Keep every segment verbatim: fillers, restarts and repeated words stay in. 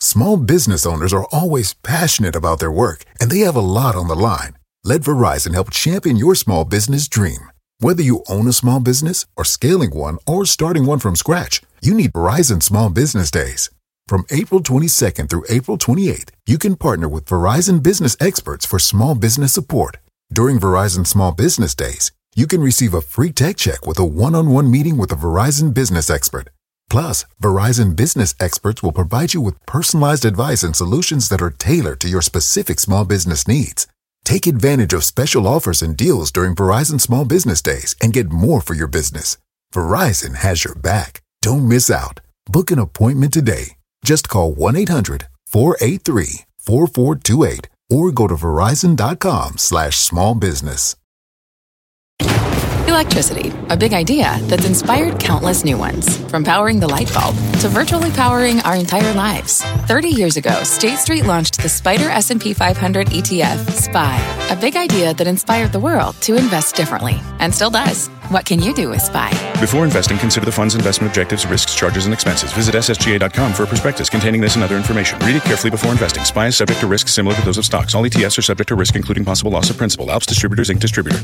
Small business owners are always passionate about their work, and they have a lot on the line. Let Verizon help champion your small business dream. Whether you own a small business or scaling one or starting one from scratch, you need Verizon Small Business Days. From April twenty-second through April twenty-eighth, you can partner with Verizon business experts for small business support. During Verizon Small Business Days, you can receive a free tech check with a one-on-one meeting with a Verizon business expert. Plus, Verizon business experts will provide you with personalized advice and solutions that are tailored to your specific small business needs. Take advantage of special offers and deals during Verizon Small Business Days and get more for your business. Verizon has your back. Don't miss out. Book an appointment today. Just call one eight hundred four eight three four four two eight or go to verizon.com slash small business. Electricity, a big idea that's inspired countless new ones. From powering the light bulb to virtually powering our entire lives. thirty years ago, State Street launched the Spider S and P five hundred E T F, S P Y, a big idea that inspired the world to invest differently, and still does. What can you do with S P Y? Before investing, consider the fund's investment objectives, risks, charges, and expenses. Visit S S G A dot com for a prospectus containing this and other information. Read it carefully before investing. S P Y is subject to risks similar to those of stocks. All E T Fs are subject to risk, including possible loss of principal. Alps Distributors, Incorporated. Distributor.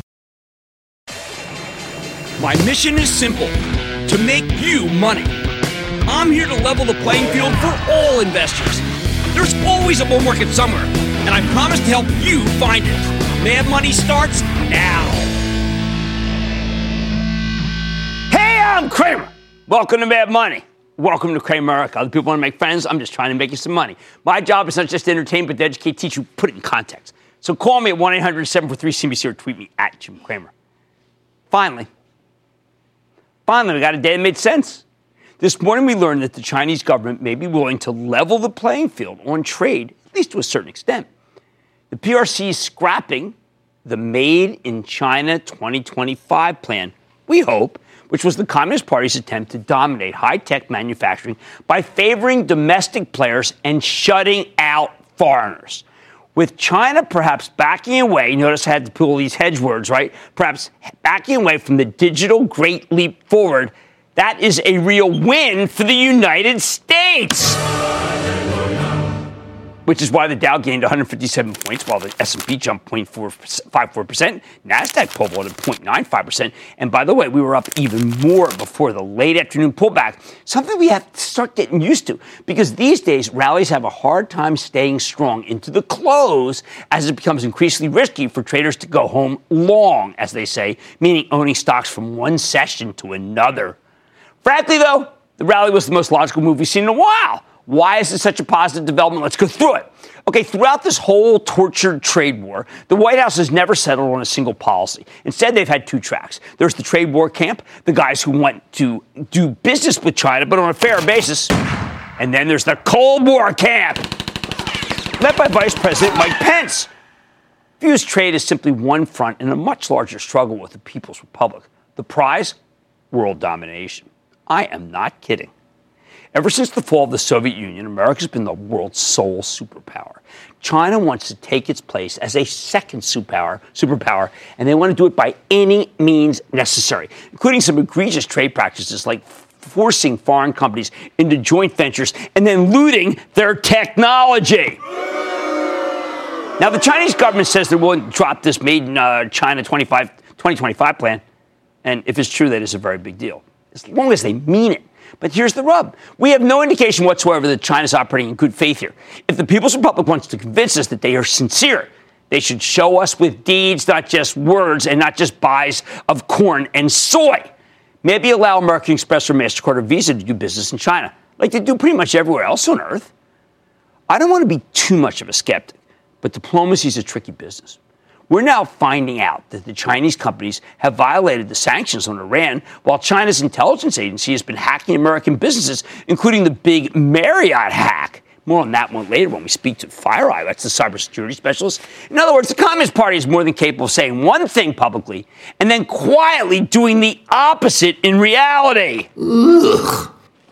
My mission is simple, to make you money. I'm here to level the playing field for all investors. There's always a bull market somewhere, and I promise to help you find it. Mad Money starts now. Hey, I'm Cramer. Welcome to Mad Money. Welcome to Cramerica. Other people want to make friends. I'm just trying to make you some money. My job is not just to entertain, but to educate, teach you, put it in context. So call me at one eight hundred seven four three C B C or tweet me at Jim Cramer. Finally, Finally, we got a day that made sense. This morning, we learned that the Chinese government may be willing to level the playing field on trade, at least to a certain extent. The P R C is scrapping the Made in China twenty twenty-five plan, we hope, which was the Communist Party's attempt to dominate high-tech manufacturing by favoring domestic players and shutting out foreigners. With China perhaps backing away, notice I had to pull these hedge words, right? Perhaps backing away from the digital great leap forward, that is a real win for the United States. Which is why the Dow gained one hundred fifty-seven points, while the S and P jumped zero point four five four percent. NASDAQ pulled at zero point nine five percent. And by the way, we were up even more before the late afternoon pullback, something we have to start getting used to. Because these days, rallies have a hard time staying strong into the close as it becomes increasingly risky for traders to go home long, as they say, meaning owning stocks from one session to another. Frankly, though, the rally was the most logical move we've seen in a while. Why is this such a positive development? Let's go through it. Okay, throughout this whole tortured trade war, the White House has never settled on a single policy. Instead, they've had two tracks. There's the trade war camp, the guys who want to do business with China, but on a fair basis. And then there's the Cold War camp, led by Vice President Mike Pence. Views trade as simply one front in a much larger struggle with the People's Republic. The prize? World domination. I am not kidding. Ever since the fall of the Soviet Union, America's been the world's sole superpower. China wants to take its place as a second superpower, superpower, and they want to do it by any means necessary, including some egregious trade practices like forcing foreign companies into joint ventures and then looting their technology. Now, the Chinese government says they're willing to drop this Made in uh, China twenty twenty-five plan, and if it's true, that is a very big deal, as long as they mean it. But here's the rub. We have no indication whatsoever that China's operating in good faith here. If the People's Republic wants to convince us that they are sincere, they should show us with deeds, not just words, and not just buys of corn and soy. Maybe allow American Express or MasterCard or Visa to do business in China, like they do pretty much everywhere else on Earth. I don't want to be too much of a skeptic, but diplomacy is a tricky business. We're now finding out that the Chinese companies have violated the sanctions on Iran, while China's intelligence agency has been hacking American businesses, including the big Marriott hack. More on that one later when we speak to FireEye, that's the cybersecurity specialist. In other words, the Communist Party is more than capable of saying one thing publicly and then quietly doing the opposite in reality. Ugh.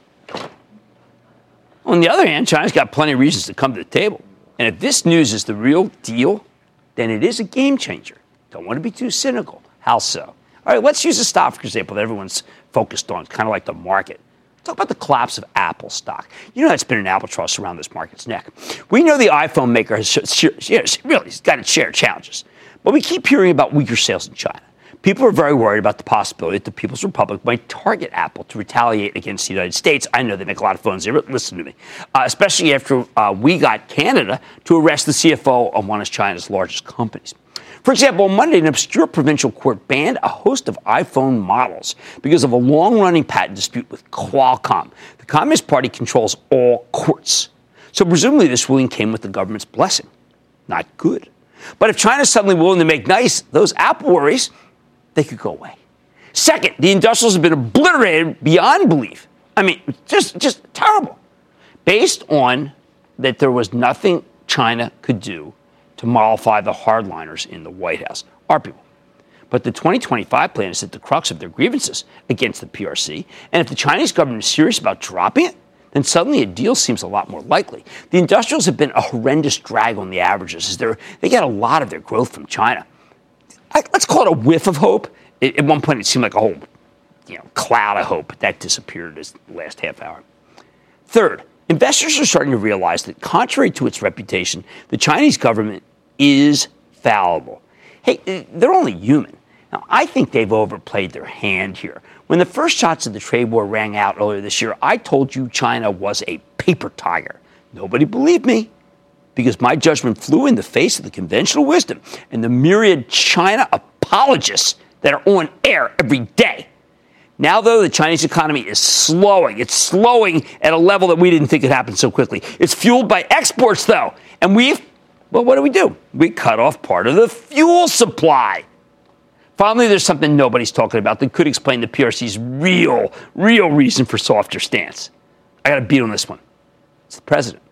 On the other hand, China's got plenty of reasons to come to the table. And if this news is the real deal, then it is a game changer. Don't want to be too cynical. How so? All right, let's use a stock, for example, that everyone's focused on, kind of like the market. Talk about the collapse of Apple stock. You know that's been an albatross around this market's neck. We know the iPhone maker has really has got its share of challenges, but we keep hearing about weaker sales in China. People are very worried about the possibility that the People's Republic might target Apple to retaliate against the United States. I know they make a lot of phones. They listen to me, uh, especially after uh, we got Canada to arrest the C F O of one of China's largest companies. For example, on Monday, an obscure provincial court banned a host of iPhone models because of a long-running patent dispute with Qualcomm. The Communist Party controls all courts. So presumably this ruling came with the government's blessing. Not good. But if China's suddenly willing to make nice, those Apple worries, they could go away. Second, the industrials have been obliterated beyond belief. I mean, just, just terrible. Based on that there was nothing China could do to mollify the hardliners in the White House, our people. But the twenty twenty-five plan is at the crux of their grievances against the P R C. And if the Chinese government is serious about dropping it, then suddenly a deal seems a lot more likely. The industrials have been a horrendous drag on the averages as they're, they get a lot of their growth from China. I, let's call it a whiff of hope. It, at one point, it seemed like a whole you know, cloud of hope, but that disappeared this last half hour. Third, investors are starting to realize that contrary to its reputation, the Chinese government is fallible. Hey, they're only human. Now, I think they've overplayed their hand here. When the first shots of the trade war rang out earlier this year, I told you China was a paper tiger. Nobody believed me because my judgment flew in the face of the conventional wisdom and the myriad China apologists that are on air every day. Now, though, the Chinese economy is slowing. It's slowing at a level that we didn't think could happen so quickly. It's fueled by exports, though. And we've, well, what do we do? We cut off part of the fuel supply. Finally, there's something nobody's talking about that could explain the P R C's real, real reason for softer stance. I got to beat on this one. It's the president.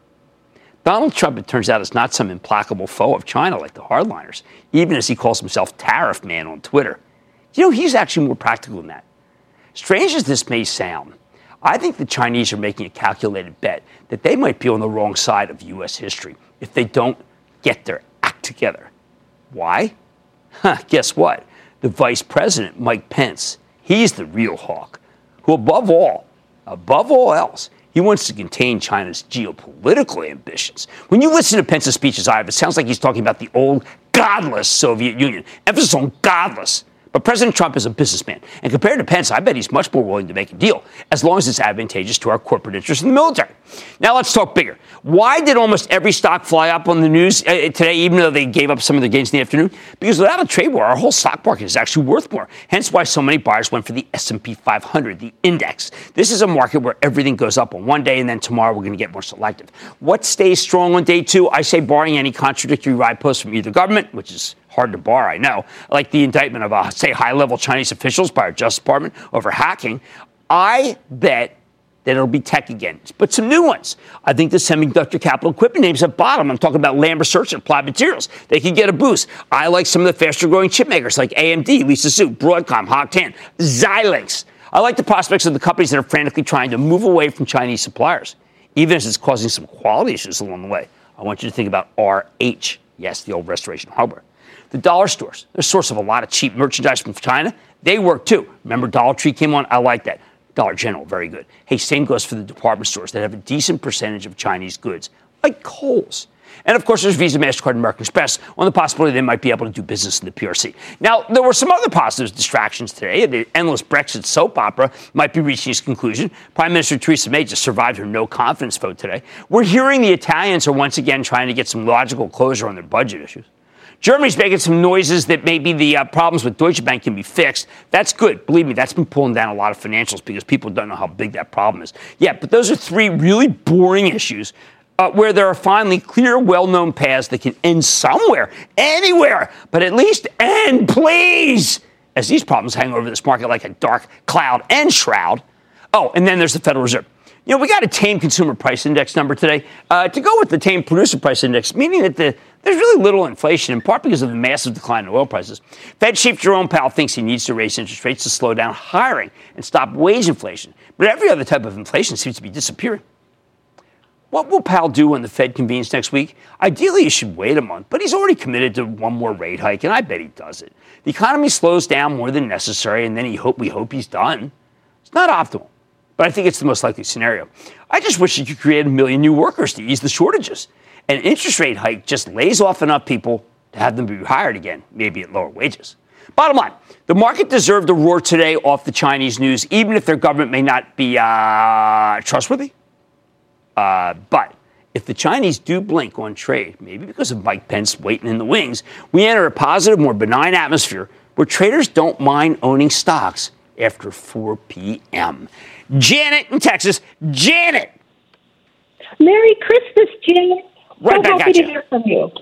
Donald Trump, it turns out, is not some implacable foe of China like the hardliners, even as he calls himself Tariff Man on Twitter. You know, he's actually more practical than that. Strange as this may sound, I think the Chinese are making a calculated bet that they might be on the wrong side of U S history if they don't get their act together. Why? Huh, guess what? The Vice President, Mike Pence, he's the real hawk, who above all, above all else, he wants to contain China's geopolitical ambitions. When you listen to Pence's speeches, Ivan, it sounds like he's talking about the old godless Soviet Union. Emphasis on godless. But President Trump is a businessman. And compared to Pence, I bet he's much more willing to make a deal, as long as it's advantageous to our corporate interests in the military. Now let's talk bigger. Why did almost every stock fly up on the news uh, today, even though they gave up some of their gains in the afternoon? Because without a trade war, our whole stock market is actually worth more. Hence why so many buyers went for the S and P five hundred, the index. This is a market where everything goes up on one day, and then tomorrow we're going to get more selective. What stays strong on day two? I say barring any contradictory ride posts from either government, which is hard to bar, I know, like the indictment of, uh, say, high-level Chinese officials by our Justice Department over hacking. I bet that it'll be tech again, but some new ones. I think the semiconductor capital equipment names at bottom. I'm talking about Lam Research and Applied Materials. They could get a boost. I like some of the faster-growing chip makers like A M D, Lisa Su, Broadcom, Hog ten, Xilinx. I like the prospects of the companies that are frantically trying to move away from Chinese suppliers, even as it's causing some quality issues along the way. I want you to think about R H. Yes, the old Restoration Hardware. The dollar stores, they're a source of a lot of cheap merchandise from China. They work too. Remember Dollar Tree came on? I like that. Dollar General, very good. Hey, same goes for the department stores that have a decent percentage of Chinese goods, like Kohl's. And, of course, there's Visa, MasterCard, and American Express on the possibility they might be able to do business in the P R C. Now, there were some other positive distractions today. The endless Brexit soap opera might be reaching its conclusion. Prime Minister Theresa May just survived her no-confidence vote today. We're hearing the Italians are once again trying to get some logical closure on their budget issues. Germany's making some noises that maybe the uh, problems with Deutsche Bank can be fixed. That's good. Believe me, that's been pulling down a lot of financials because people don't know how big that problem is. Yeah, but those are three really boring issues uh, where there are finally clear, well-known paths that can end somewhere, anywhere, but at least end, please, as these problems hang over this market like a dark cloud and shroud. Oh, and then there's the Federal Reserve. You know, we got a tame consumer price index number today uh, to go with the tame producer price index, meaning that the, there's really little inflation, in part because of the massive decline in oil prices. Fed Chief Jerome Powell thinks he needs to raise interest rates to slow down hiring and stop wage inflation. But every other type of inflation seems to be disappearing. What will Powell do when the Fed convenes next week? Ideally, he should wait a month, but he's already committed to one more rate hike, and I bet he does it. The economy slows down more than necessary, and then he hope we hope he's done. It's not optimal. but I think it's the most likely scenario. I just wish you could create a million new workers to ease the shortages. An interest rate hike just lays off enough people to have them be hired again, maybe at lower wages. Bottom line, the market deserved a roar today off the Chinese news, even if their government may not be uh, trustworthy. Uh, but if the Chinese do blink on trade, maybe because of Mike Pence waiting in the wings, we enter a positive, more benign atmosphere where traders don't mind owning stocks after four p.m. Janet in Texas. Janet! Merry Christmas, Janet. Right so back happy at to you. hear from you.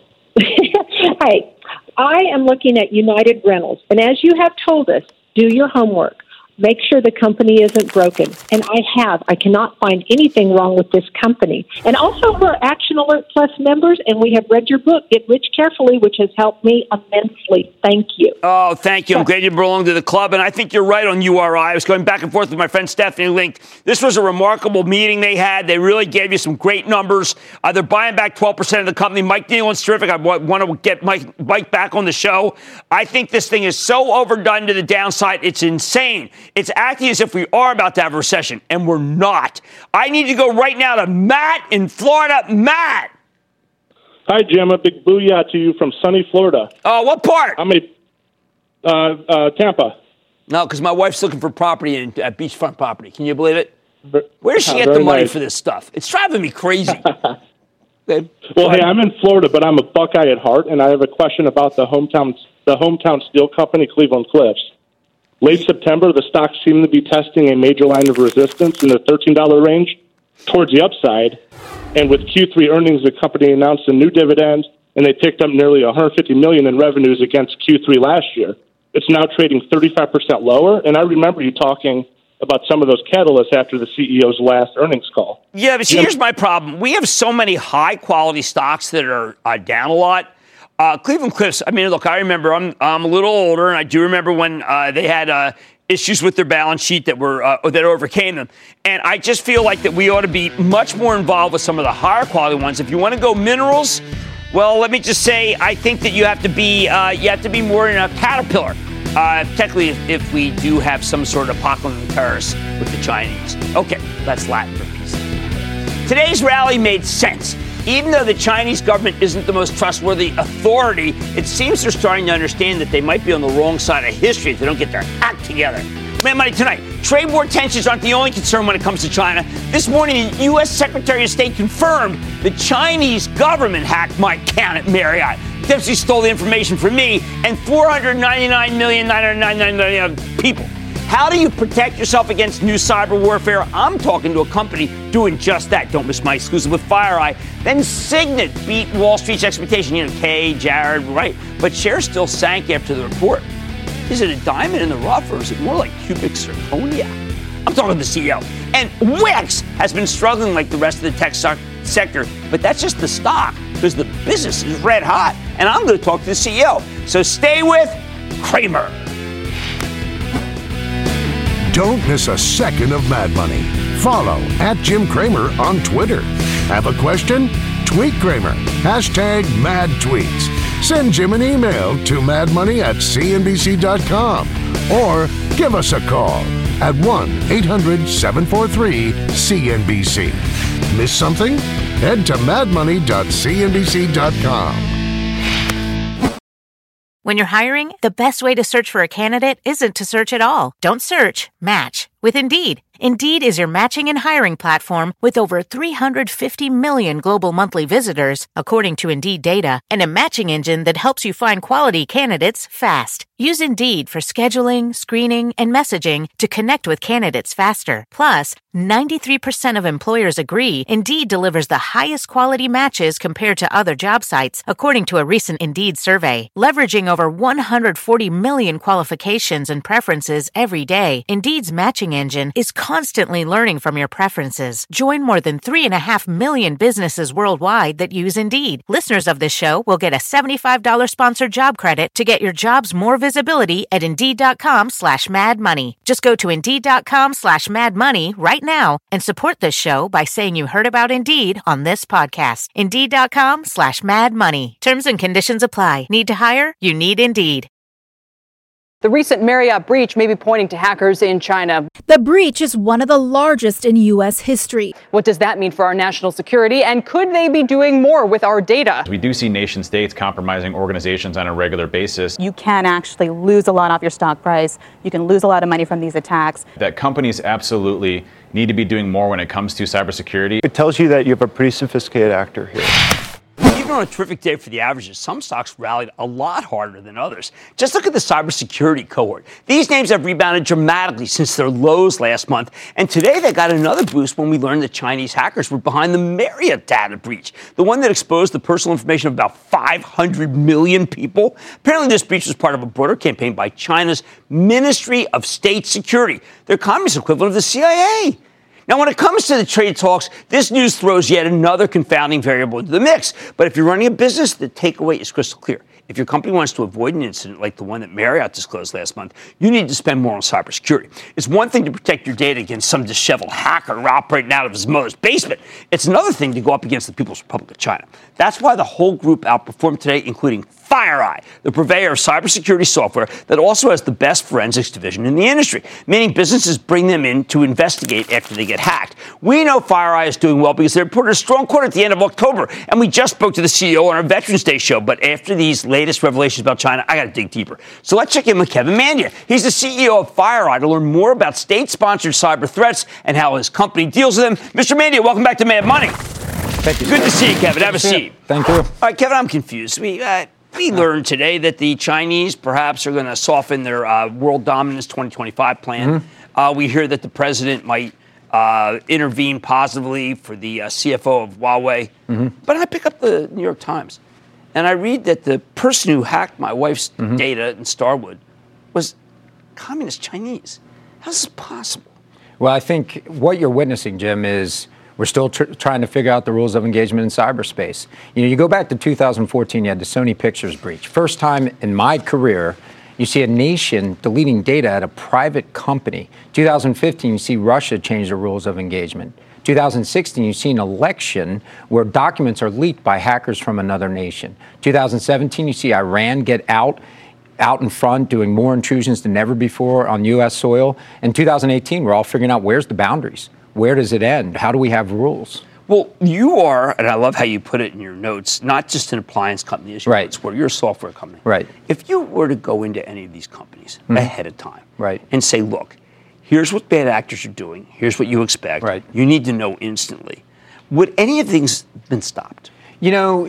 Hi. I am looking at United Rentals, and as you have told us, do your homework. Make sure the company isn't broken. And I have. I cannot find anything wrong with this company. And also, we're Action Alert Plus members, and we have read your book, Get Rich Carefully, which has helped me immensely. Thank you. Oh, thank you. I'm glad you belong to the club. And I think you're right on U R I. I was going back and forth with my friend Stephanie Link. This was a remarkable meeting they had. They really gave you some great numbers. Uh, they're buying back twelve percent of the company. Mike Nealon's terrific. I want to get Mike, Mike back on the show. I think this thing is so overdone to the downside. It's insane. It's acting as if we are about to have a recession, and we're not. I need to go right now to Matt in Florida. Matt! Hi, Jim. A big booyah to you from sunny Florida. Oh, what part? I'm a uh, uh, Tampa. No, because my wife's looking for property in uh, beachfront property. Can you believe it? Where does she Uh, get the very money nice. for this stuff? It's driving me crazy. Okay. Well, hey, I'm in Florida, but I'm a Buckeye at heart, and I have a question about the hometown the hometown steel company, Cleveland Cliffs. Late September, the stock seemed to be testing a major line of resistance in the thirteen dollars range towards the upside. And with Q three earnings, the company announced a new dividend, and they picked up nearly one hundred fifty million dollars in revenues against Q three last year. It's now trading thirty-five percent lower, and I remember you talking about some of those catalysts after the C E O's last earnings call. Yeah, but see, here's my problem. We have so many high-quality stocks that are uh, down a lot. Uh, Cleveland Cliffs, I mean, look, I remember, I'm, I'm a little older, and I do remember when uh, they had uh, issues with their balance sheet that were uh, that overcame them. And I just feel like that we ought to be much more involved with some of the higher quality ones. If you want to go minerals, well, let me just say, I think that you have to be uh, you have to be more in a Caterpillar. Uh, technically, if, if we do have some sort of apocalypse in Paris with the Chinese. Okay, that's Latin for peace. Today's rally made sense. Even though the Chinese government isn't the most trustworthy authority, it seems they're starting to understand that they might be on the wrong side of history if they don't get their act together. Mad Money tonight. Trade war tensions aren't the only concern when it comes to China. This morning, the U S Secretary of State confirmed the Chinese government hacked my account at Marriott. Dempsey stole the information from me and four hundred ninety-nine million nine hundred ninety-nine million people. How do you protect yourself against new cyber warfare? I'm talking to a company doing just that. Don't miss my exclusive with FireEye. Then Signet beat Wall Street's expectation. You know, Kay, Jared, right. But shares still sank after the report. Is it a diamond in the rough, or is it more like cubic zirconia? I'm talking to the C E O. And Wix has been struggling like the rest of the tech sector, but that's just the stock, because the business is red hot. And I'm going to talk to the C E O. So stay with Cramer. Don't miss a second of Mad Money. Follow at Jim Cramer on Twitter. Have a question? Tweet Cramer. Hashtag Mad Tweets. Send Jim an email to madmoney at c n b c dot com or give us a call at one eight hundred seven four three C N B C. Miss something? Head to mad money dot c n b c dot com. When you're hiring, the best way to search for a candidate isn't to search at all. Don't search, match with Indeed. Indeed is your matching and hiring platform with over three hundred fifty million global monthly visitors, according to Indeed data, and a matching engine that helps you find quality candidates fast. Use Indeed for scheduling, screening, and messaging to connect with candidates faster. Plus, ninety-three percent of employers agree Indeed delivers the highest quality matches compared to other job sites, according to a recent Indeed survey. Leveraging over one hundred forty million qualifications and preferences every day, Indeed's matching engine is constantly learning from your preferences. Join more than three and a half million businesses worldwide that use Indeed. Listeners of this show will get a seventy-five dollars sponsored job credit to get your jobs more visibility at Indeed.com slash Mad Money. Just go to Indeed.com slash Mad Money right now and support this show by saying you heard about Indeed on this podcast. Indeed.com slash Mad Money. Terms and conditions apply. Need to hire? You need Indeed. The recent Marriott breach may be pointing to hackers in China. The breach is one of the largest in U S history. What does that mean for our national security? And could they be doing more with our data? We do see nation states compromising organizations on a regular basis. You can actually lose a lot off your stock price. You can lose a lot of money from these attacks. That companies absolutely need to be doing more when it comes to cybersecurity. It tells you that you have a pretty sophisticated actor here. Even on a terrific day for the averages, some stocks rallied a lot harder than others. Just look at the cybersecurity cohort. These names have rebounded dramatically since their lows last month, and today they got another boost when we learned that Chinese hackers were behind the Marriott data breach, the one that exposed the personal information of about five hundred million people. Apparently, this breach was part of a broader campaign by China's Ministry of State Security, their communist equivalent of the C I A. Now, when it comes to the trade talks, this news throws yet another confounding variable into the mix. But if you're running a business, the takeaway is crystal clear. If your company wants to avoid an incident like the one that Marriott disclosed last month, you need to spend more on cybersecurity. It's one thing to protect your data against some disheveled hacker operating out of his mother's basement. It's another thing to go up against the People's Republic of China. That's why the whole group outperformed today, including FireEye, the purveyor of cybersecurity software that also has the best forensics division in the industry, meaning businesses bring them in to investigate after they get hacked. We know FireEye is doing well because they reported a strong quarter at the end of October, and we just spoke to the C E O on our Veterans Day show. But after these latest revelations about China, I got to dig deeper. So let's check in with Kevin Mandia. He's the C E O of FireEye to learn more about state-sponsored cyber threats and how his company deals with them. Mister Mandia, welcome back to Mad Money. Thank you. Good to see you, Kevin. Have a seat. Thank you. All right, Kevin, I'm confused. We uh, we learned today that the Chinese perhaps are going to soften their uh, world dominance twenty twenty-five plan. Mm-hmm. Uh, we hear that the president might uh, intervene positively for the uh, C F O of Huawei. Mm-hmm. But I pick up the New York Times, and I read that the person who hacked my wife's mm-hmm. data in Starwood was communist Chinese. How's this possible? Well, I think what you're witnessing, Jim, is we're still tr- trying to figure out the rules of engagement in cyberspace. You know, you go back to two thousand fourteen, you had the Sony Pictures breach. First time in my career, you see a nation deleting data at a private company. two thousand fifteen, you see Russia change the rules of engagement. two thousand sixteen, you see an election where documents are leaked by hackers from another nation. two thousand seventeen, you see Iran get out out in front, doing more intrusions than ever before on U S soil. In two thousand eighteen, we're all figuring out where's the boundaries. Where does it end? How do we have rules? Well, you are, and I love how you put it in your notes, not just an appliance company, as you right. notes, where you're a software company. Right. If you were to go into any of these companies mm-hmm. ahead of time right. and say, look, here's what bad actors are doing, here's what you expect, right. you need to know instantly, would any of these been stopped? You know,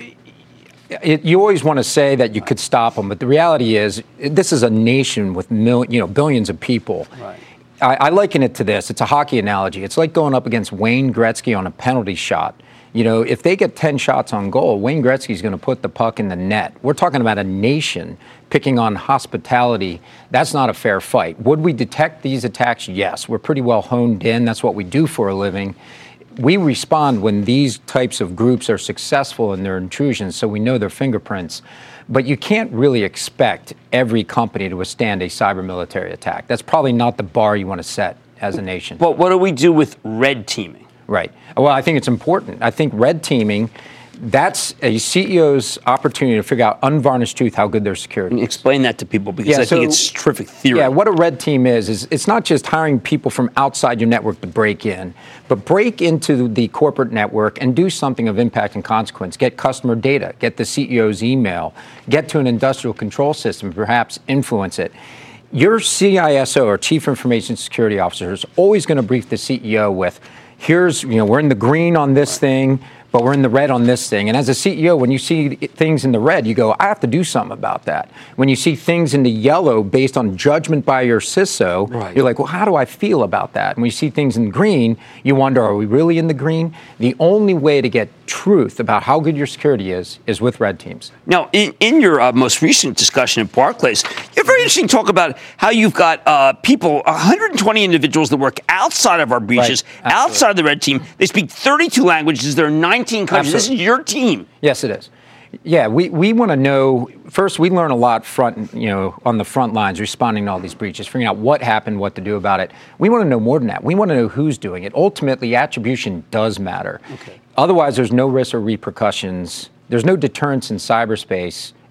It, you always want to say that you could stop them, but the reality is this is a nation with mil, you know, billions of people. Right. I, I liken it to this. It's a hockey analogy. It's like going up against Wayne Gretzky on a penalty shot. You know, if they get ten shots on goal, Wayne Gretzky's going to put the puck in the net. We're talking about a nation picking on hospitality. That's not a fair fight. Would we detect these attacks? Yes. We're pretty well honed in. That's what we do for a living. We respond when these types of groups are successful in their intrusions, so we know their fingerprints. But you can't really expect every company to withstand a cyber military attack. That's probably not the bar you want to set as a nation. But what do we do with red teaming? Right. Well, I think it's important. I think red teaming, that's a C E O's opportunity to figure out unvarnished truth how good their security is. Explain that to people, because yeah, I so, think it's terrific theory. Yeah, what a red team is, is it's not just hiring people from outside your network to break in, but break into the corporate network and do something of impact and consequence. Get customer data, get the C E O's email, get to an industrial control system, perhaps influence it. Your C I S O or Chief Information Security Officer is always going to brief the C E O with, here's, you know, we're in the green on this thing, but we're in the red on this thing. And as a C E O, when you see things in the red, you go, I have to do something about that. When you see things in the yellow based on judgment by your C I S O, right. you're like, well, how do I feel about that? And when you see things in green, you wonder, are we really in the green? The only way to get truth about how good your security is is with red teams. Now, in, in your uh, most recent discussion at Barclays, you're very interesting to talk about how you've got uh, people, one hundred twenty individuals that work outside of our breaches, right. outside of the red team. They speak thirty-two languages. There are nineteen countries. Absolutely. This is your team. Yes, it is. Yeah, we, we want to know, first, we learn a lot front, you know, on the front lines, responding to all these breaches, figuring out what happened, what to do about it. We want to know more than that. We want to know who's doing it. Ultimately, attribution does matter. Okay. Otherwise, there's no risk or repercussions. There's no deterrence in cyberspace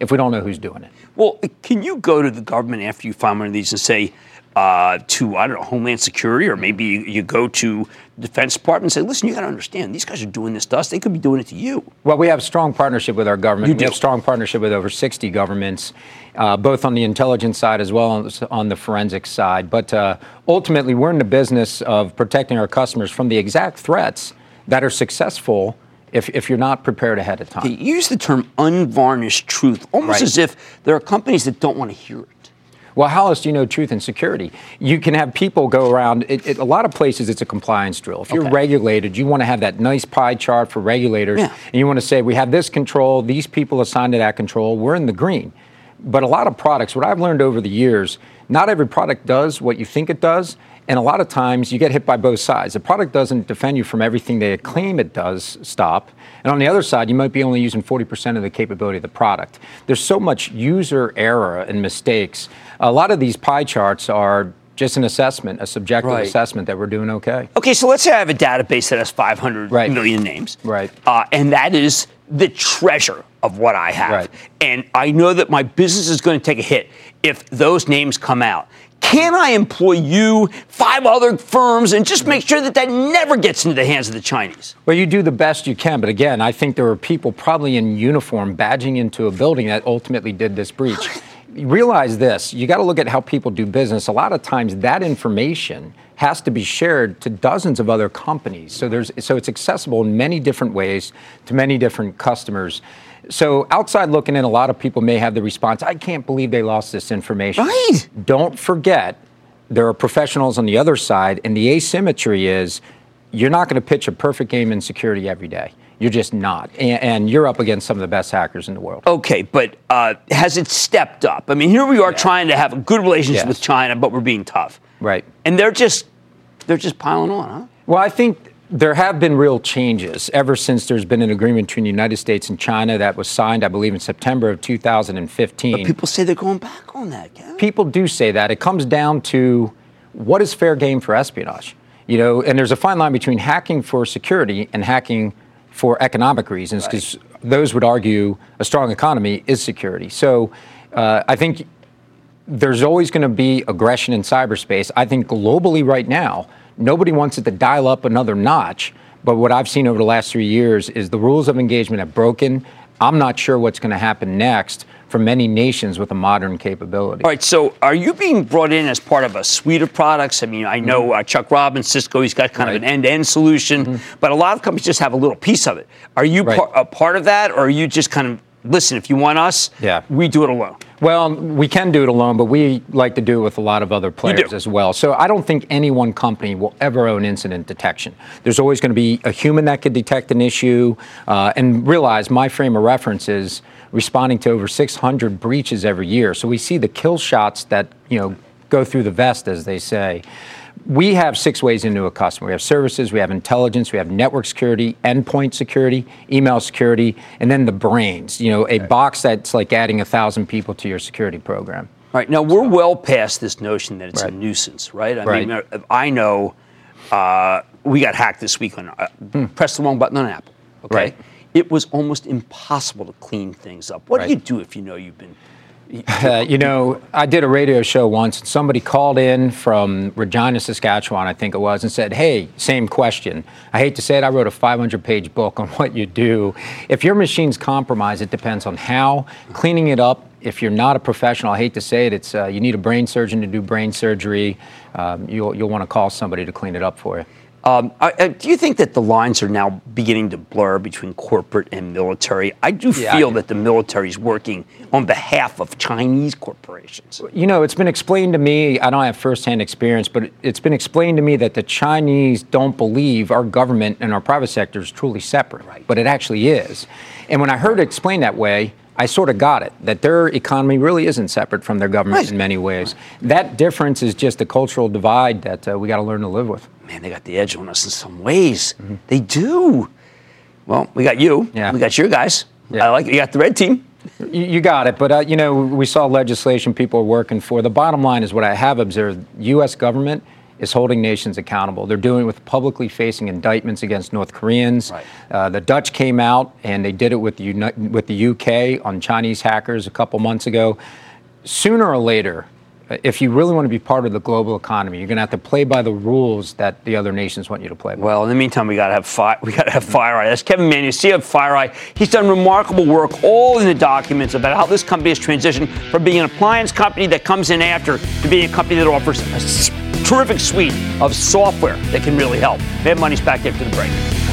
if we don't know who's doing it. Well, can you go to the government after you find one of these and say, uh, to, I don't know, Homeland Security, or maybe you, you go to the Defense Department and say, listen, you got to understand, these guys are doing this to us. They could be doing it to you. Well, we have a strong partnership with our government. You we do. have strong partnership with over sixty governments, uh, both on the intelligence side as well as on the forensic side. But uh, ultimately, we're in the business of protecting our customers from the exact threats that are successful if, if you're not prepared ahead of time. Okay, use the term unvarnished truth, almost Right. as if there are companies that don't want to hear it. Well, how else do you know truth and security? You can have people go around. It, it, a lot of places, it's a compliance drill. If you're Okay. regulated, you want to have that nice pie chart for regulators, Yeah. and you want to say, we have this control, these people assigned to that control, we're in the green. But a lot of products, what I've learned over the years, not every product does what you think it does, and a lot of times you get hit by both sides. The product doesn't defend you from everything they claim it does stop, and on the other side, you might be only using forty percent of the capability of the product. There's so much user error and mistakes. A lot of these pie charts are just an assessment, a subjective Right. assessment that we're doing okay. Okay, so let's say I have a database that has five hundred Right. million names. Right. Uh, and that is the treasure of what I have. Right. And I know that my business is going to take a hit if those names come out. Can I employ you, five other firms, and just make sure that that never gets into the hands of the Chinese? Well, you do the best you can, but again, I think there were people probably in uniform badging into a building that ultimately did this breach. You realize this, you got to look at how people do business. A lot of times that information has to be shared to dozens of other companies. So there's so it's accessible in many different ways to many different customers. So outside looking in, a lot of people may have the response, I can't believe they lost this information. Right. Don't forget, there are professionals on the other side, and the asymmetry is you're not going to pitch a perfect game in security every day. You're just not. And, and you're up against some of the best hackers in the world. Okay, but uh, has it stepped up? I mean, here we are Yeah. trying to have a good relationship Yes. with China, but we're being tough. Right. And they're just, they're just piling on, huh? Well, I think there have been real changes ever since there's been an agreement between the United States and China that was signed, I believe, in September of two thousand fifteen. But people say they're going back on that, Kevin. People do say that. It comes down to what is fair game for espionage? You know, and there's a fine line between hacking for security and hacking for economic reasons, because right. those would argue a strong economy is security. So uh, I think there's always going to be aggression in cyberspace. I think globally right now, nobody wants it to dial up another notch. But what I've seen over the last three years is the rules of engagement have broken. I'm not sure what's going to happen next for many nations with a modern capability. All right, so are you being brought in as part of a suite of products? I mean, I know mm-hmm. uh, Chuck Robbins, Cisco, he's got kind right. of an end-to-end solution, mm-hmm. but a lot of companies just have a little piece of it. Are you right. par- a part of that, or are you just kind of, listen, if you want us, yeah. we do it alone? Well, we can do it alone, but we like to do it with a lot of other players as well. So I don't think any one company will ever own incident detection. There's always going to be a human that could detect an issue. Uh, and realize my frame of reference is responding to over six hundred breaches every year. So we see the kill shots that, you know, go through the vest, as they say. We have six ways into a customer. We have services, we have intelligence, we have network security, endpoint security, email security, and then the brains, you know, a okay. box that's like adding a thousand people to your security program. All right. Now, we're so. well past this notion that it's right. a nuisance, right? I right. mean, I know uh, we got hacked this week on, uh, hmm. press the wrong button on Apple, okay? Right. It was almost impossible to clean things up. What right. do you do if you know you've been... Uh, you know, I did a radio show once, and somebody called in from Regina, Saskatchewan, I think it was, and said, hey, same question. I hate to say it, I wrote a five hundred page book on what you do. If your machine's compromised, it depends on how. Cleaning it up, if you're not a professional, I hate to say it, it's uh, you need a brain surgeon to do brain surgery. Um, you'll, you'll want to call somebody to clean it up for you. Um, I, I, do you think that the lines are now beginning to blur between corporate and military? I do yeah, feel I do. that the military is working on behalf of Chinese corporations. You know, it's been explained to me, I don't have firsthand experience, but it's been explained to me that the Chinese don't believe our government and our private sector is truly separate, right. but it actually is. And when I heard it explained that way, I sort of got it, that their economy really isn't separate from their government right. in many ways. That difference is just a cultural divide that uh, we got to learn to live with. Man, they got the edge on us in some ways. Mm-hmm. They do. Well, we got you. Yeah. We got your guys. Yeah. I like it. You got the red team. You, you got it. But, uh, you know, we saw legislation people are working for. The bottom line is what I have observed. U S government is holding nations accountable. They're doing it with publicly facing indictments against North Koreans. Right. Uh, the Dutch came out and they did it with the, Uni- with the U K on Chinese hackers a couple months ago. Sooner or later, if you really want to be part of the global economy, you're going to have to play by the rules that the other nations want you to play by. Well, in the meantime, we got to have fi- we got to have FireEye. That's Kevin Manion, C E O of FireEye. He's done remarkable work, all in the documents, about how this company has transitioned from being an appliance company that comes in after to being a company that offers a s- terrific suite of software that can really help. Mad Money's back after the break.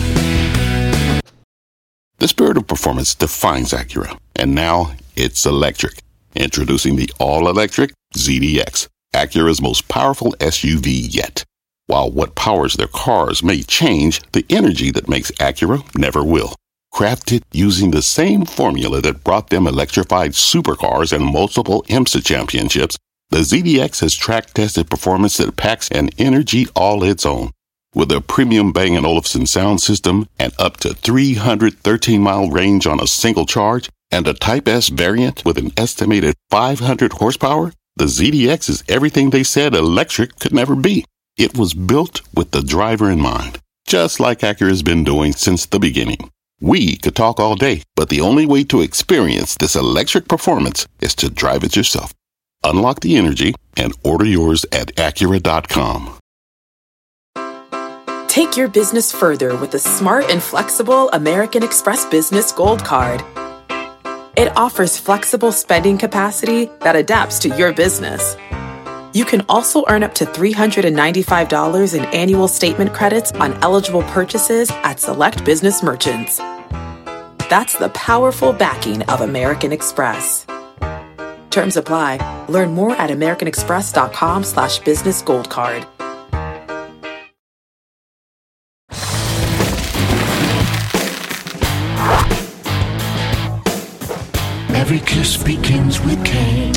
The spirit of performance defines Acura, and now it's electric. Introducing the all-electric Z D X, Acura's most powerful S U V yet. While what powers their cars may change, the energy that makes Acura never will. Crafted using the same formula that brought them electrified supercars and multiple IMSA championships, the Z D X has track-tested performance that packs an energy all its own. With a premium Bang and Olufsen sound system and up to three hundred thirteen mile range on a single charge, and a Type S variant with an estimated five hundred horsepower, the Z D X is everything they said electric could never be. It was built with the driver in mind, just like Acura's been doing since the beginning. We could talk all day, but the only way to experience this electric performance is to drive it yourself. Unlock the energy and order yours at Acura dot com. Take your business further with the smart and flexible American Express Business Gold Card. It offers flexible spending capacity that adapts to your business. You can also earn up to three hundred ninety-five dollars in annual statement credits on eligible purchases at select business merchants. That's the powerful backing of American Express. Terms apply. Learn more at americanexpress.com slash business gold card. Every kiss begins with K.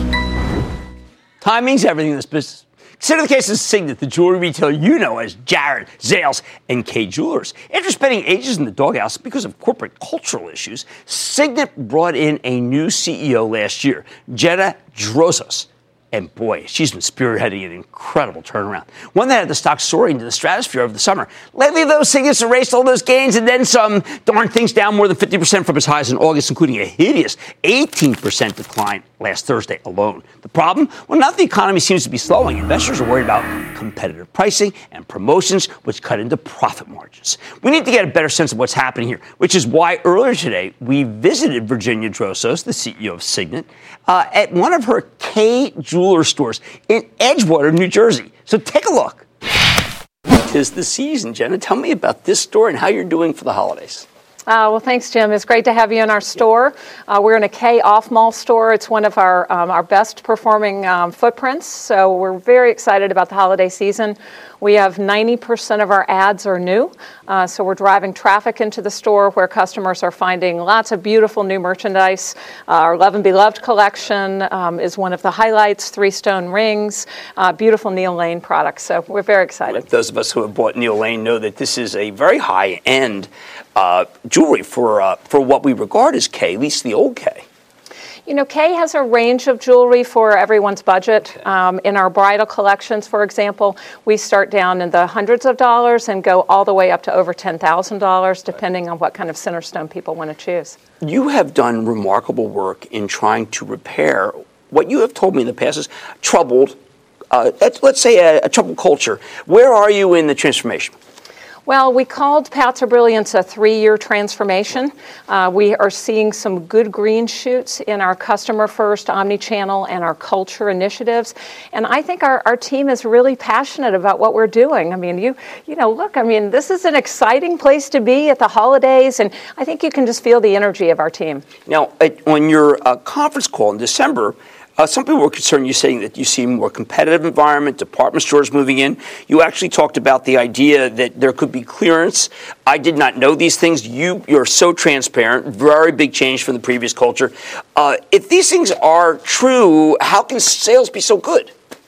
Timing's everything in this business. Consider the case of Signet, the jewelry retailer you know as Jared, Zales, and Kay Jewelers. After spending ages in the doghouse because of corporate cultural issues, Signet brought in a new C E O last year, Jenna Drosos. And boy, she's been spearheading an incredible turnaround. One that had the stock soaring to the stratosphere over the summer. Lately, those Signets erased all those gains and then some. Darn things down more than fifty percent from its highs in August, including a hideous eighteen percent decline last Thursday alone. The problem? Well, now that the economy seems to be slowing, investors are worried about competitive pricing and promotions, which cut into profit margins. We need to get a better sense of what's happening here, which is why earlier today we visited Virginia Drosos, the C E O of Signet, uh, at one of her Kay Jeweler stores in Edgewater, New Jersey. So take a look. 'Tis the season, Jenna. Tell me about this store and how you're doing for the holidays. Uh, well, thanks, Jim. It's great to have you in our store. Uh, we're in a Kay off-mall store. It's one of our um, our best performing um, footprints, so we're very excited about the holiday season. We have ninety percent of our ads are new, uh, so we're driving traffic into the store where customers are finding lots of beautiful new merchandise. Uh, our Love and Beloved collection um, is one of the highlights, three stone rings, uh, beautiful Neil Lane products, so we're very excited. Those of us who have bought Neil Lane know that this is a very high-end uh, jewelry for uh, for what we regard as Kay, at least the old Kay. You know, Kay has a range of jewelry for everyone's budget. Um, in our bridal collections, for example, we start down in the hundreds of dollars and go all the way up to over ten thousand dollars, depending on what kind of center stone people want to choose. You have done remarkable work in trying to repair what you have told me in the past is troubled, uh, let's say a, a troubled culture. Where are you in the transformation? Well, we called Paths to Brilliance a three-year transformation. Uh, we are seeing some good green shoots in our customer-first, omni-channel, and our culture initiatives. And I think our, our team is really passionate about what we're doing. I mean, you you know, look, I mean, this is an exciting place to be at the holidays, and I think you can just feel the energy of our team. Now, at, on your uh, conference call in December, Uh, some people were concerned, you saying that you see a more competitive environment, department stores moving in. You actually talked about the idea that there could be clearance. I did not know these things. You, you're so transparent, very big change from the previous culture. Uh, if these things are true, how can sales be so good?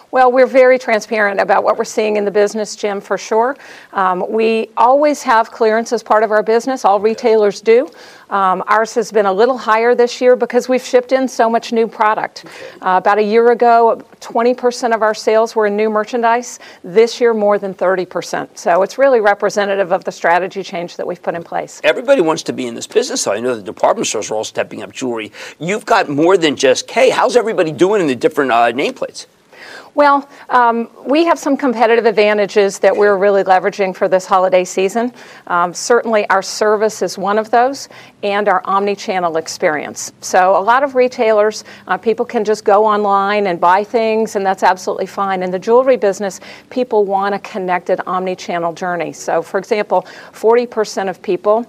Well, we're very transparent about what we're seeing in the business, Jim, for sure. Um, we always have clearance as part of our business. All retailers do. Um, ours has been a little higher this year because we've shipped in so much new product. Uh, about a year ago, twenty percent of our sales were in new merchandise. This year, more than thirty percent. So it's really representative of the strategy change that we've put in place. Everybody wants to be in this business, so I know the department stores are all stepping up jewelry. You've got more than just Kay. How's everybody doing in the different uh, nameplates? Well, um, we have some competitive advantages that we're really leveraging for this holiday season. Um, certainly our service is one of those, and our omni-channel experience. So a lot of retailers, uh, people can just go online and buy things, and that's absolutely fine. In the jewelry business, people want a connected omni-channel journey. So for example, forty percent of people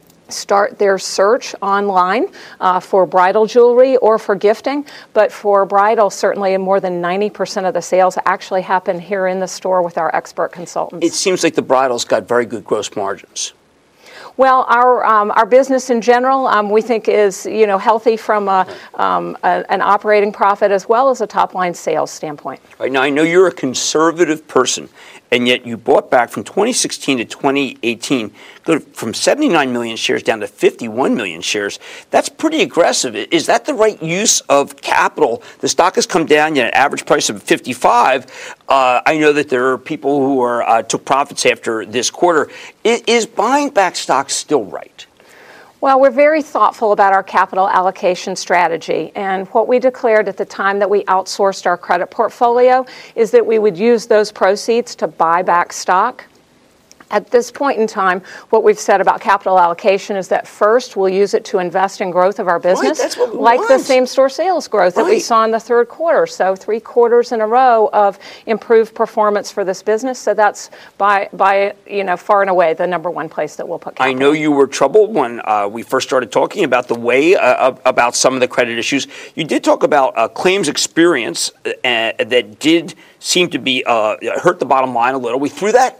start their search online uh, for bridal jewelry or for gifting, but for bridal, certainly more than ninety percent of the sales actually happen here in the store with our expert consultants. It seems like the bridal's got very good gross margins. Well, our um, our business in general, um, we think is you know healthy from a, um, a, an operating profit as well as a top line sales standpoint. Right now, I know you're a conservative person, and yet you bought back from twenty sixteen to twenty eighteen, go from seventy-nine million shares down to fifty-one million shares. That's pretty aggressive. Is that the right use of capital? The stock has come down, yet an average price of fifty-five. Uh, I know that there are people who are uh, took profits after this quarter. Is, is buying back stock still right? Well, we're very thoughtful about our capital allocation strategy, and what we declared at the time that we outsourced our credit portfolio is that we would use those proceeds to buy back stock. At this point in time, what we've said about capital allocation is that first we'll use it to invest in growth of our business, right, that's what we like want. the same-store sales growth right. that we saw in the third quarter. So three quarters in a row of improved performance for this business. So that's by, by you know, far and away the number one place that we'll put capital. I know you were troubled when uh, we first started talking about the way uh, about some of the credit issues. You did talk about uh, claims experience uh, that did seem to be uh, hurt the bottom line a little. We threw that.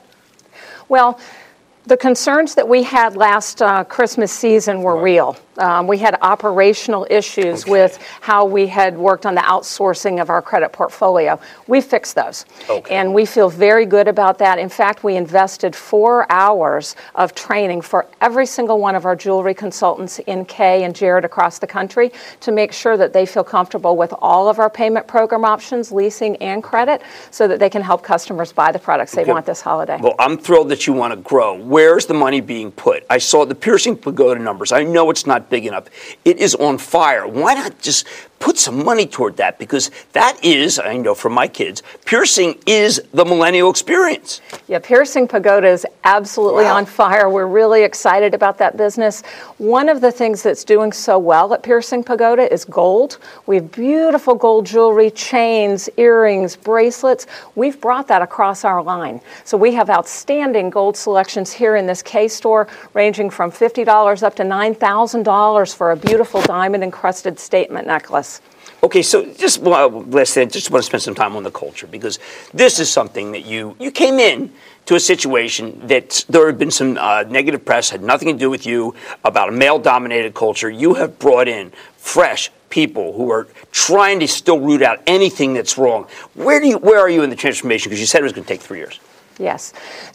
Well, the concerns that we had last uh, Christmas season were real. Um, we had operational issues okay. with how we had worked on the outsourcing of our credit portfolio. We fixed those. Okay. And we feel very good about that. In fact, we invested four hours of training for every single one of our jewelry consultants in Kay and Jared across the country to make sure that they feel comfortable with all of our payment program options, leasing and credit, so that they can help customers buy the products they okay. want this holiday. Well, I'm thrilled that you want to grow. Where's the money being put? I saw the Piercing Pagoda numbers. I know it's not big enough. It is on fire. Why not just put some money toward that? Because that is, I know from my kids, piercing is the millennial experience. Yeah, Piercing Pagoda is absolutely wow. on fire. We're really excited about that business. One of the things that's doing so well at Piercing Pagoda is gold. We have beautiful gold jewelry, chains, earrings, bracelets. We've brought that across our line. So we have outstanding gold selections here in this Kay store, ranging from fifty dollars up to nine thousand dollars for a beautiful diamond-encrusted statement necklace. Okay, so just well, listen, just want to spend some time on the culture, because this is something that you you came in to a situation that there had been some uh, negative press, had nothing to do with you, about a male-dominated culture. You have brought in fresh people who are trying to still root out anything that's wrong. Where do you where are you in the transformation? Because you said it was going to take three years. Yes.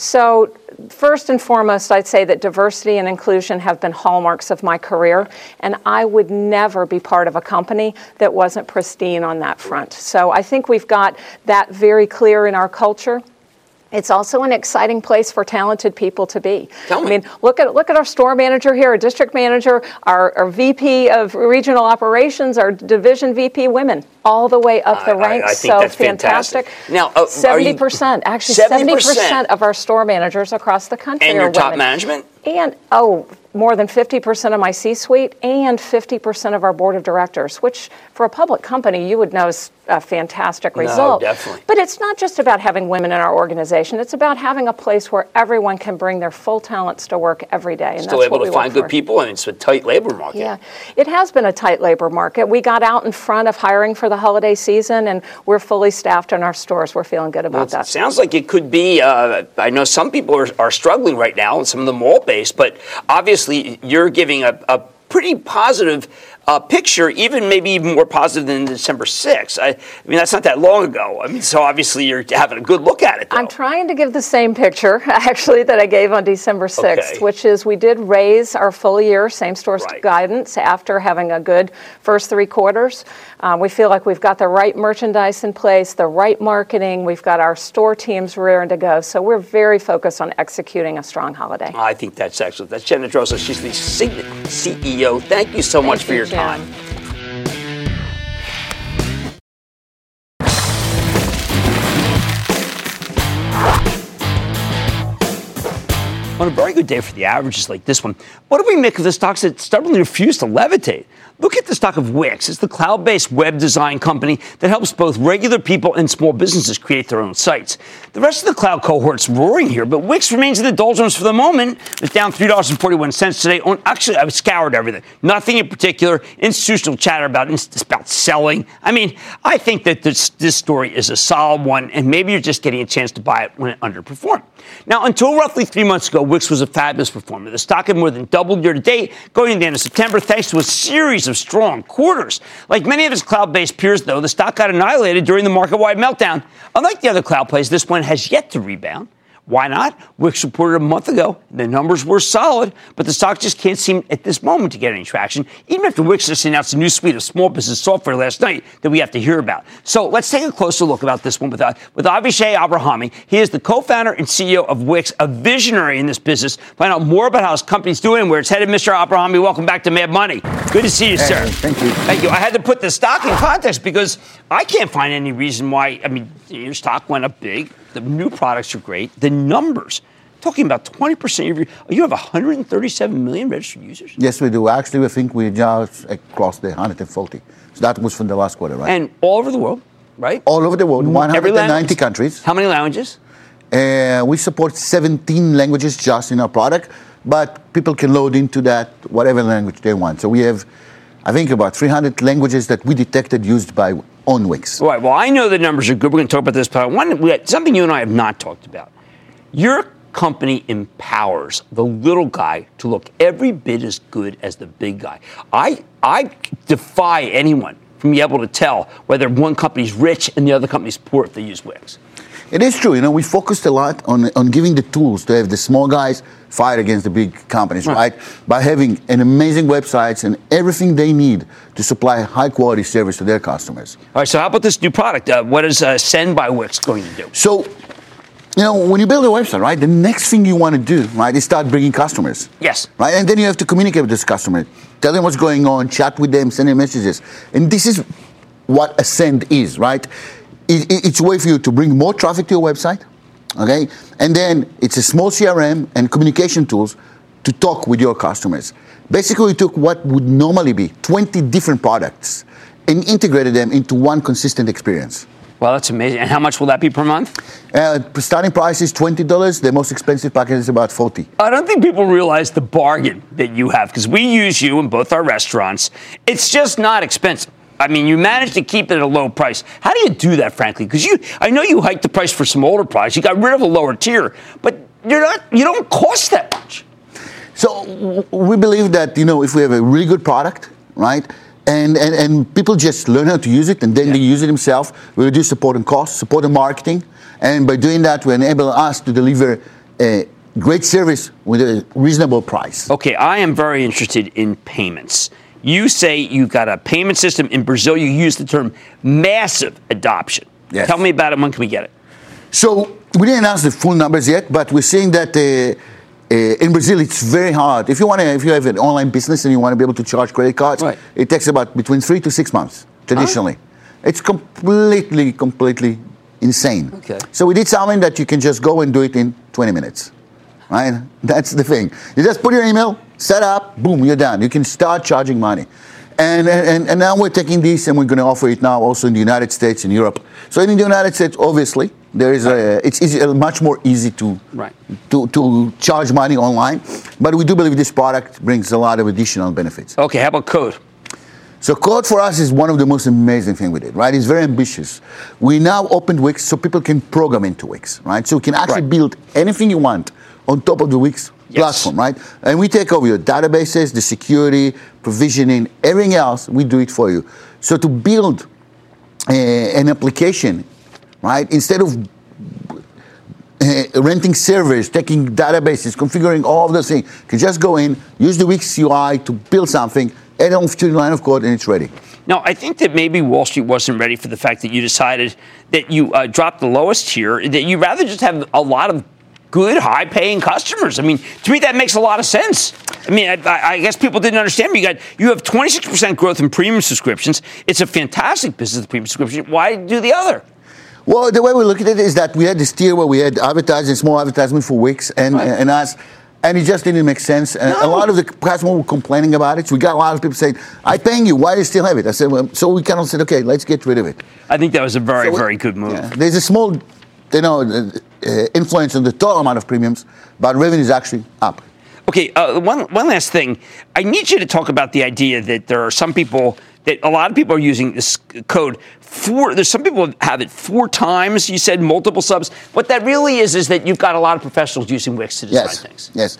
So first and foremost, I'd say that diversity and inclusion have been hallmarks of my career, and I would never be part of a company that wasn't pristine on that front. So I think we've got that very clear in our culture. It's also an exciting place for talented people to be. Tell me. I mean, look at look at our store manager here, our district manager, our, our V P of regional operations, our division V P women, all the way up the I, ranks. I, I think so that's fantastic. fantastic. Now, uh, seventy percent, actually seventy percent of our store managers across the country and are your women. top management? And, oh, more than fifty percent of my C-suite and fifty percent of our board of directors, which for a public company you would know is a fantastic result. No, definitely. But it's not just about having women in our organization. It's about having a place where everyone can bring their full talents to work every day. And Still that's able what to we find good for. people, and it's a tight labor market. Yeah, it has been a tight labor market. We got out in front of hiring for the holiday season, and we're fully staffed in our stores. We're feeling good about well, that. It sounds like it could be, uh, I know some people are, are struggling right now, and some of them mall-based, but obviously you're giving a, a pretty positive uh, picture, even maybe even more positive than December sixth. I, I mean, that's not that long ago. I mean, so obviously you're having a good look at it, though. I'm trying to give the same picture, actually, that I gave on December sixth, Okay. which is we did raise our full year same-store Right. guidance after having a good first three quarters. Um, we feel like we've got the right merchandise in place, the right marketing. We've got our store teams rearing to go. So we're very focused on executing a strong holiday. I think that's excellent. That's Jen Nedrosa. She's the C E O. Thank you so much Thank for you, your Jim. time. On a very good day for the averages like this one, what do we make of the stocks that stubbornly refuse to levitate? Look at the stock of Wix. It's the cloud-based web design company that helps both regular people and small businesses create their own sites. The rest of the cloud cohort's roaring here, but Wix remains in the doldrums for the moment. It's down three dollars and forty-one cents today. On, actually, I've scoured everything. Nothing in particular. Institutional chatter about, about selling. I mean, I think that this, this story is a solid one, and maybe you're just getting a chance to buy it when it underperformed. Now, until roughly three months ago, Wix was a fabulous performer. The stock had more than doubled year to date, going to the end of September, thanks to a series of strong quarters. Like many of its cloud-based peers, though, the stock got annihilated during the market-wide meltdown. Unlike the other cloud plays, this one has yet to rebound. Why not? Wix reported a month ago. The numbers were solid, but the stock just can't seem at this moment to get any traction, even after Wix just announced a new suite of small business software last night that we have to hear about. So let's take a closer look about this one with, uh, with Avishai Abrahami. He is the co-founder and C E O of Wix, a visionary in this business. Find out more about how his company's doing and where it's headed. Mister Abrahami, welcome back to Mad Money. Good to see you, Hey, sir. thank you. Thank you. I had to put the stock in context because I can't find any reason why, I mean, your stock went up big. The new products are great. The numbers, talking about twenty percent of your, you have one hundred thirty-seven million registered users. Yes, we do. Actually, we think we just crossed the one hundred forty. So that was from the last quarter, right? And all over the world, right? All over the world, one hundred ninety language? countries. How many languages? Uh, we support seventeen languages just in our product, but people can load into that whatever language they want. So we have, I think, about three hundred languages that we detected used by on Wix. All right. Well, I know the numbers are good. We're going to talk about this, but I want we had something you and I have not talked about. Your company empowers the little guy to look every bit as good as the big guy. I I defy anyone from being able to tell whether one company's rich and the other company's poor if they use Wix. It is true. You know, we focused a lot on on giving the tools to have the small guys fight against the big companies, right? right? By having an amazing websites and everything they need to supply high quality service to their customers. All right. So how about this new product? Uh, what is uh, Send by Wix going to do? So, you know, when you build a website, right, the next thing you want to do, right, is start bringing customers. Yes. Right, and then you have to communicate with this customer, tell them what's going on, chat with them, send them messages, and this is what a Send is, right? It's a way for you to bring more traffic to your website, okay? And then it's a small C R M and communication tools to talk with your customers. Basically, we took what would normally be twenty different products and integrated them into one consistent experience. Well, that's amazing. And how much will that be per month? Uh, starting price is twenty dollars. The most expensive package is about forty dollars. I don't think people realize the bargain that you have because we use you in both our restaurants. It's just not expensive. I mean, you managed to keep it at a low price. How do you do that, frankly? Because you, I know you hiked the price for some older products. You got rid of a lower tier, but you're not, you don't cost that much. So we believe that, you know, if we have a really good product, right, and, and, and people just learn how to use it and then yeah. they use it themselves, we reduce support and cost, support and marketing, and by doing that, we enable us to deliver a great service with a reasonable price. Okay, I am very interested in payments. You say you've got a payment system in Brazil. You use the term massive adoption. Yes. Tell me about it. When can we get it? So we didn't announce the full numbers yet, but we're seeing that uh, uh, in Brazil it's very hard. If you want to, if you have an online business and you want to be able to charge credit cards, right. it takes about between three to six months traditionally. Huh? It's completely, completely insane. Okay. So we did something that you can just go and do it in twenty minutes. Right? That's the thing. You just put your email, set up, boom, you're done. You can start charging money. And, and, and now we're taking this and we're going to offer it now also in the United States and Europe. So in the United States, obviously, there is a, it's easy, much more easy to, right. to, to charge money online. But we do believe this product brings a lot of additional benefits. Okay, how about code? So code for us is one of the most amazing things we did, right? It's very ambitious. We now opened Wix so people can program into Wix, right? So you can actually right. build anything you want on top of the Wix yes. platform, right? And we take over your databases, the security, provisioning, everything else, we do it for you. So to build a, an application, right, instead of uh, renting servers, taking databases, configuring all of those things, you can just go in, use the Wix U I to build something, add on to the line of code, and it's ready. Now, I think that maybe Wall Street wasn't ready for the fact that you decided that you uh, dropped the lowest tier, that you rather just have a lot of good, high-paying customers. I mean, to me, that makes a lot of sense. I mean, I, I guess people didn't understand. You got you have twenty-six percent growth in premium subscriptions. It's a fantastic business, the premium subscription. Why do the other? Well, the way we look at it is that we had this tier where we had advertising, small advertisement for Wix and, right. and us. And it just didn't make sense. No. A lot of the customers were complaining about it. So we got a lot of people saying, I'm paying you. Why do you still have it? I said, well, so we kind of said, okay, let's get rid of it. I think that was a very, so very good move. Yeah, there's a small, you know, uh, influence on the total amount of premiums, but revenue is actually up. Okay, uh, one, one last thing. I need you to talk about the idea that there are some people, that a lot of people are using this code four. There's some people have it four times. You said multiple subs. What that really is is that you've got a lot of professionals using Wix to design yes. things. Yes,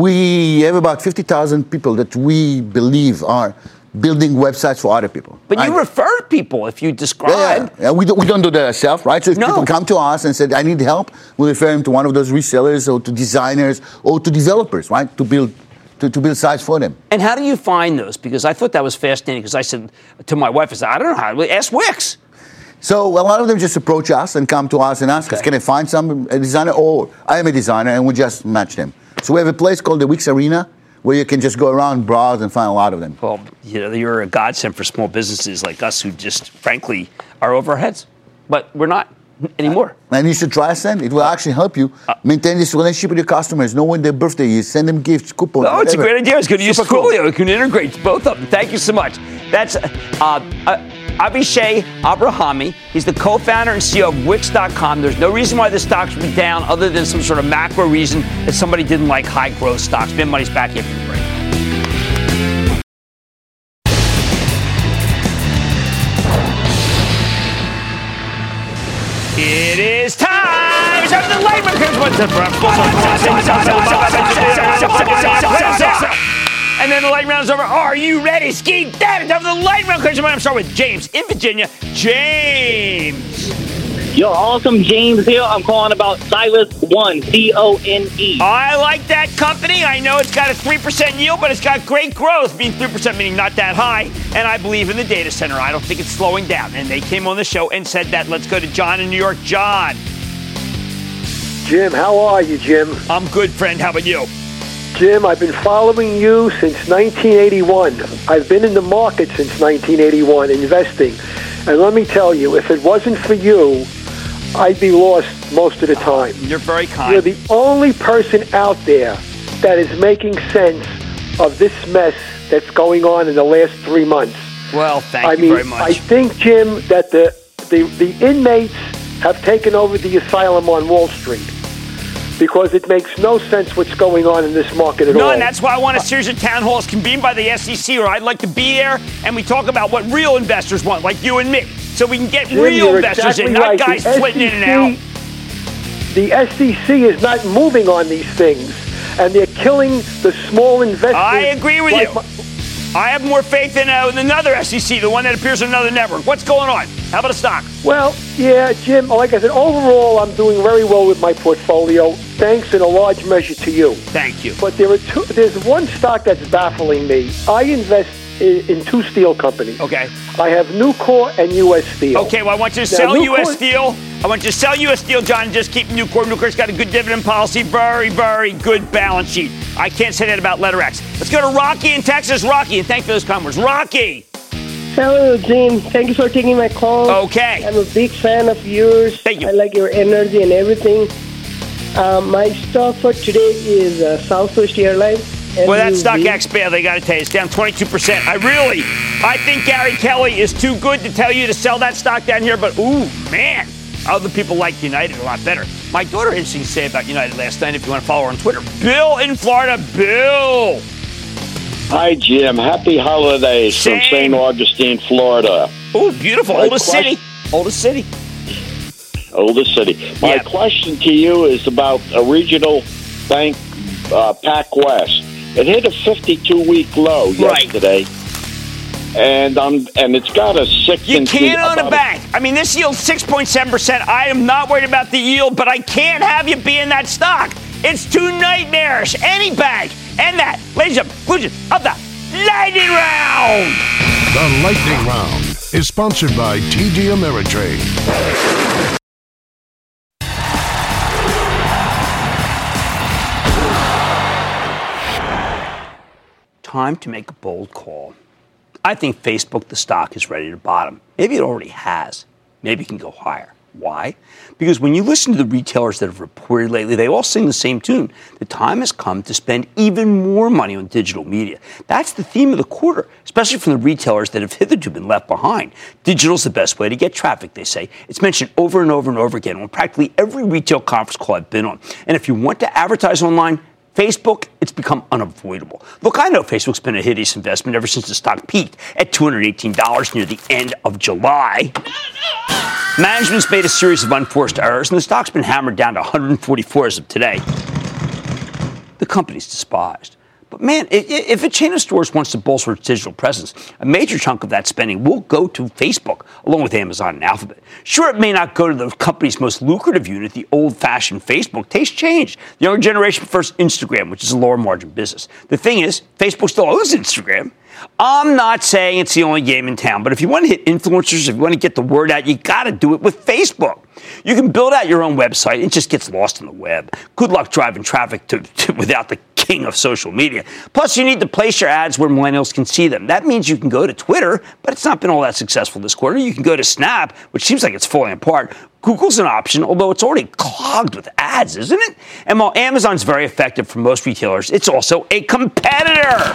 we have about fifty thousand people that we believe are building websites for other people. But you I, refer people if you describe. Yeah, yeah. We, don't, we don't do that ourselves, right? So if no. people come to us and said, I need help, we refer them to one of those resellers or to designers or to developers, right, to build To, to build sites for them. And how do you find those? Because I thought that was fascinating, because I said to my wife, I said, I don't know how to ask Wix. So a lot of them just approach us and come to us and ask okay. us, can I find some a designer? Or I am a designer, and we just match them. So we have a place called the Wix Arena where you can just go around, browse, and find a lot of them. Well, you know, you're a godsend for small businesses like us who just, frankly, are over our heads. But we're not anymore. And you should try Ascend. It will actually help you maintain this relationship with your customers. Know when their birthday is. Send them gifts, coupons. Oh, it's whatever. a great idea. I was going to use Super Twilio. cool. It can integrate both of them. Thank you so much. That's uh, uh, Avishai Abrahami. He's the co-founder and C E O of Wix dot com. There's no reason why the stock should be down other than some sort of macro reason that somebody didn't like high-growth stocks. Min Money's back here for the break. It is time! It's time for the lightning And then the lightning round is over. Are you ready? Ski that! It's time for the lightning round. I'm starting with James in Virginia. James! Yo, awesome. James here. I'm calling about Silas One, C O N E. I like that company. I know it's got a three percent yield, but it's got great growth. Being three percent meaning not that high. And I believe in the data center. I don't think it's slowing down. And they came on the show and said that. Let's go to John in New York. John. Jim, how are you, Jim? I'm good, friend. How about you? Jim, I've been following you since nineteen eighty-one. I've been in the market since nineteen eighty-one, investing. And let me tell you, if it wasn't for you, I'd be lost most of the time. You're very kind. You're the only person out there that is making sense of this mess that's going on in the last three months. Well, thank I you mean, very much. I think, Jim, that the, the, the inmates have taken over the asylum on Wall Street, because it makes no sense what's going on in this market at no, all. No, and that's why I want a series of town halls convened by the S E C, or I'd like to be there, and we talk about what real investors want, like you and me, so we can get Jim, real investors exactly in, not right. guys the flitting S E C, in and out. The S E C is not moving on these things, and they're killing the small investors. I agree with like you. My, I have more faith in, uh, in another S E C, the one that appears on another network. What's going on? How about a stock? Well, yeah, Jim, like I said, overall, I'm doing very well with my portfolio, thanks in a large measure to you. Thank you. But there are two, there's one stock that's baffling me. I invest in, in two steel companies. Okay. I have Nucor and U S Steel. Okay, well, I want you to now, sell Nucor, U S Steel. I want you to sell U S Steel, John, and just keep Nucor. Nucor's got a good dividend policy, very, very good balance sheet. I can't say that about LetterX. Let's go to Rocky in Texas. Rocky, and thank you for those comments. Rocky. Hello, Jim. Thank you for taking my call. Okay. I'm a big fan of yours. Thank you. I like your energy and everything. Um, my stock for today is uh, Southwest Airlines. Well, that stock acts bad. They got to tell you, it's down twenty-two percent. I really, I think Gary Kelly is too good to tell you to sell that stock down here. But ooh, man, other people like United a lot better. My daughter had interesting to say about United last night. If you want to follow her on Twitter, Bill in Florida, Bill. Hi, Jim. Happy holidays Same. from Saint Augustine, Florida. Oh, beautiful. My Oldest question- city. Oldest city. Oldest city. My Yeah. question to you is about a regional bank uh, Pac West. It hit a fifty-two week low yesterday. Right. And um, and it's got a six. You can't own a bank. I mean, this yields six point seven percent. I am not worried about the yield, but I can't have you be in that stock. It's too nightmarish. Any bank. And that, ladies and gentlemen, conclusion of the Lightning Round. The Lightning Round is sponsored by T D Ameritrade. Time to make a bold call. I think Facebook, the stock, is ready to bottom. Maybe it already has. Maybe it can go higher. Why? Because when you listen to the retailers that have reported lately, they all sing the same tune. The time has come to spend even more money on digital media. That's the theme of the quarter, especially from the retailers that have hitherto been left behind. Digital's the best way to get traffic, they say. It's mentioned over and over and over again on practically every retail conference call I've been on. And if you want to advertise online, Facebook, it's become unavoidable. Look, I know Facebook's been a hideous investment ever since the stock peaked at two hundred eighteen dollars near the end of July. Management's made a series of unforced errors, and the stock's been hammered down to one hundred forty-four as of today. The company's despised. But man, if a chain of stores wants to bolster its digital presence, a major chunk of that spending will go to Facebook, along with Amazon and Alphabet. Sure, it may not go to the company's most lucrative unit, the old-fashioned Facebook. Taste changed. The younger generation prefers Instagram, which is a lower-margin business. The thing is, Facebook still owns Instagram. I'm not saying it's the only game in town, but if you want to hit influencers, if you want to get the word out, you got to do it with Facebook. You can build out your own website. It just gets lost in the web. Good luck driving traffic to, to without the king of social media. Plus, you need to place your ads where millennials can see them. That means you can go to Twitter, but it's not been all that successful this quarter. You can go to Snap, which seems like it's falling apart. Google's an option, although it's already clogged with ads, isn't it? And while Amazon's very effective for most retailers, it's also a competitor.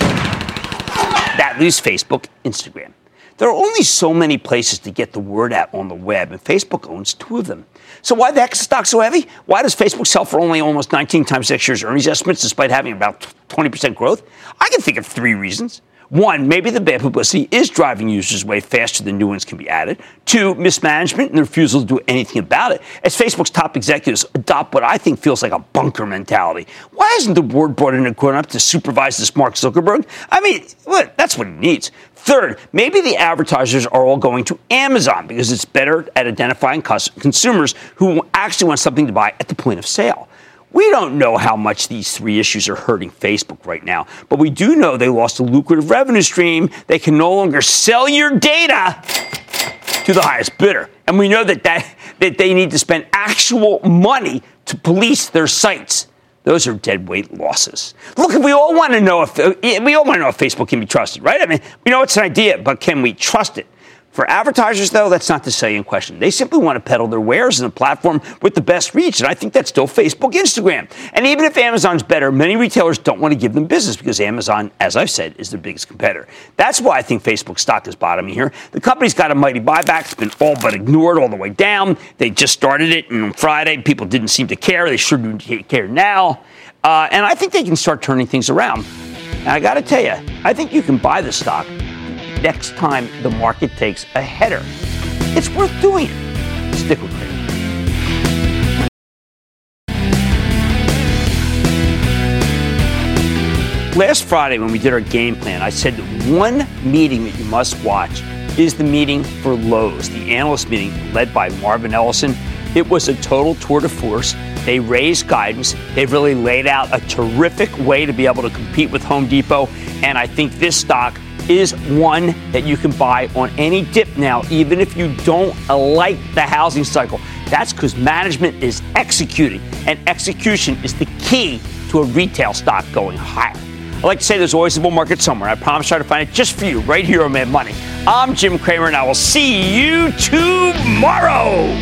That leaves Facebook, Instagram. There are only so many places to get the word out on the web, and Facebook owns two of them. So why the heck is the stock so heavy? Why does Facebook sell for only almost nineteen times next year's earnings estimates despite having about twenty percent growth? I can think of three reasons. One, maybe the bad publicity is driving users away faster than new ones can be added. Two, mismanagement and the refusal to do anything about it, as Facebook's top executives adopt what I think feels like a bunker mentality. Why hasn't the board brought in a grown-up to supervise this Mark Zuckerberg? I mean, what, that's what he needs. Third, maybe the advertisers are all going to Amazon because it's better at identifying cus- consumers who actually want something to buy at the point of sale. We don't know how much these three issues are hurting Facebook right now, but we do know they lost a lucrative revenue stream. They can no longer sell your data to the highest bidder. And we know that, that, that they need to spend actual money to police their sites. Those are dead weight losses. Look, we all want to know if we all want to know if Facebook can be trusted, right? I mean, we know it's an idea, but can we trust it? For advertisers, though, that's not the salient question. They simply want to peddle their wares in a platform with the best reach, and I think that's still Facebook, Instagram. And even if Amazon's better, many retailers don't want to give them business because Amazon, as I've said, is their biggest competitor. That's why I think Facebook stock is bottoming here. The company's got a mighty buyback. It's been all but ignored all the way down. They just started it, and on Friday, people didn't seem to care. They sure do care now. Uh, and I think they can start turning things around. And I got to tell you, I think you can buy the stock next time the market takes a header. It's worth doing it. Stick with me. Last Friday when we did our game plan, I said that one meeting that you must watch is the meeting for Lowe's, the analyst meeting led by Marvin Ellison. It was a total tour de force. They raised guidance. They've really laid out a terrific way to be able to compete with Home Depot. And I think this stock is one that you can buy on any dip now, even if you don't like the housing cycle. That's because management is executing, and execution is the key to a retail stock going higher. I like to say there's always a bull market somewhere. I promise I'll try to find it just for you right here on Mad Money. I'm Jim Cramer, and I will see you tomorrow.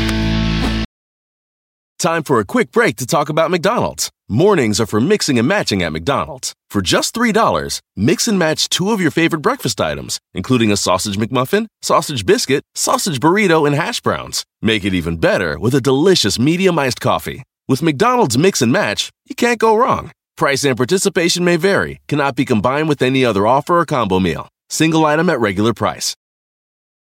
Time for a quick break to talk about McDonald's. Mornings are for mixing and matching at McDonald's. For just three dollars, mix and match two of your favorite breakfast items, including a sausage McMuffin, sausage biscuit, sausage burrito, and hash browns. Make it even better with a delicious medium iced coffee. With McDonald's Mix and Match, you can't go wrong. Price and participation may vary, cannot be combined with any other offer or combo meal. Single item at regular price.